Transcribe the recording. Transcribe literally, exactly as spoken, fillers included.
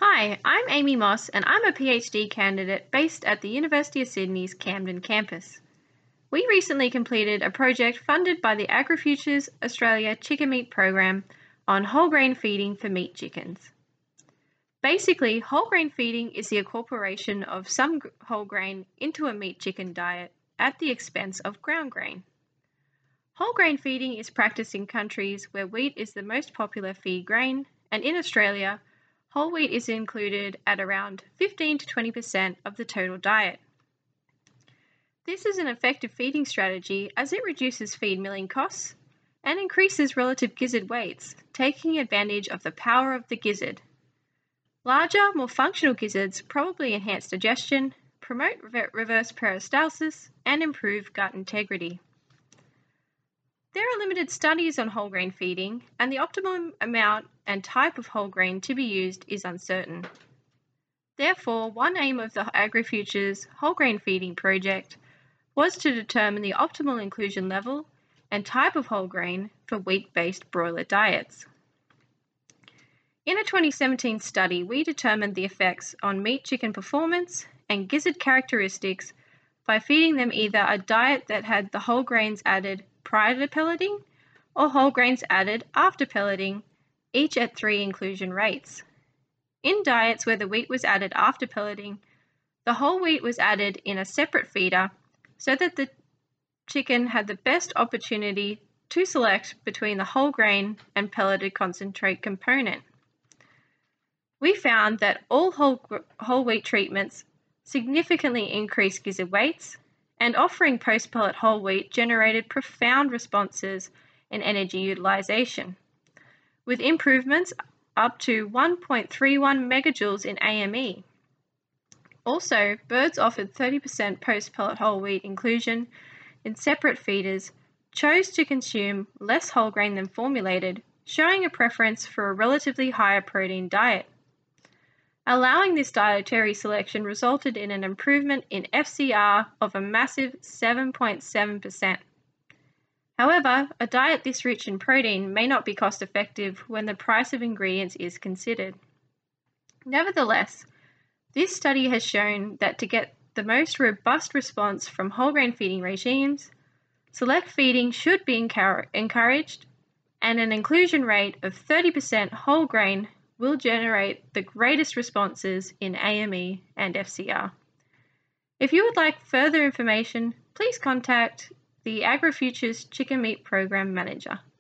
Hi, I'm Amy Moss and I'm a PhD candidate based at the University of Sydney's Camden campus. We recently completed a project funded by the AgriFutures Australia Chicken Meat Program on whole grain feeding for meat chickens. Basically, whole grain feeding is the incorporation of some whole grain into a meat chicken diet at the expense of ground grain. Whole grain feeding is practiced in countries where wheat is the most popular feed grain, and in Australia, whole wheat is included at around fifteen to twenty percent of the total diet. This is an effective feeding strategy as it reduces feed milling costs and increases relative gizzard weights, taking advantage of the power of the gizzard. Larger, more functional gizzards probably enhance digestion, promote reverse peristalsis, and improve gut integrity. There are limited studies on whole grain feeding, and the optimum amount and type of whole grain to be used is uncertain. Therefore, one aim of the AgriFutures whole grain feeding project was to determine the optimal inclusion level and type of whole grain for wheat-based broiler diets. In a twenty seventeen study, we determined the effects on meat chicken performance and gizzard characteristics by feeding them either a diet that had the whole grains added prior to pelleting or whole grains added after pelleting, each at three inclusion rates. In diets where the wheat was added after pelleting, the whole wheat was added in a separate feeder so that the chicken had the best opportunity to select between the whole grain and pelleted concentrate component. We found that all whole, whole wheat treatments significantly increased gizzard weights, and offering post-pellet whole wheat generated profound responses in energy utilization, with improvements up to one point three one megajoules in A M E. Also, birds offered thirty percent post-pellet whole wheat inclusion in separate feeders chose to consume less whole grain than formulated, showing a preference for a relatively higher protein diet. Allowing this dietary selection resulted in an improvement in F C R of a massive seven point seven percent. However, a diet this rich in protein may not be cost-effective when the price of ingredients is considered. Nevertheless, this study has shown that to get the most robust response from whole grain feeding regimes, select feeding should be encouraged, and an inclusion rate of thirty percent whole grain will generate the greatest responses in A M E and F C R. If you would like further information, please contact the AgriFutures Chicken Meat Program Manager.